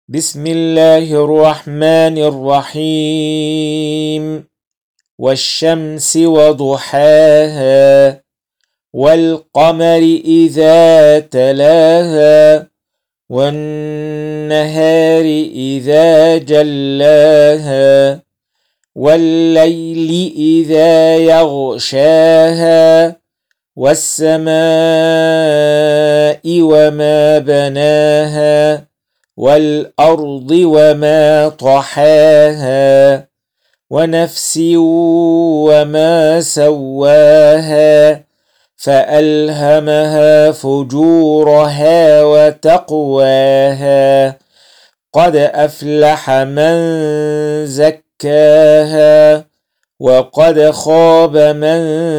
بسم الله الرحمن الرحيم. والشمس وضحاها والقمر إذا تلاها والنهار إذا جلاها والليل إذا يغشاها والسماء وما بناها والأرض وما طحاها ونفس وما سواها فألهمها فجورها وتقواها قد أفلح من زكاها وقد خاب من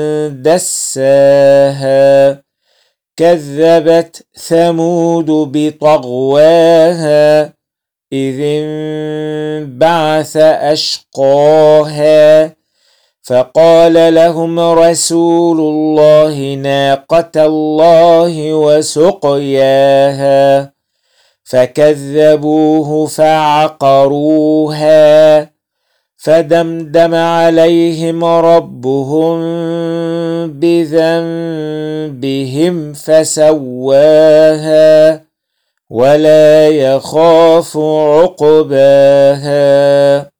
دساها كذبت ثمود بطغواها إذ انبعث أشقاها فقال لهم رسول الله ناقة الله وسقياها فكذبوه فعقروها فدمدم عليهم ربهم بذنبهم فسواها ولا يخاف عقباها.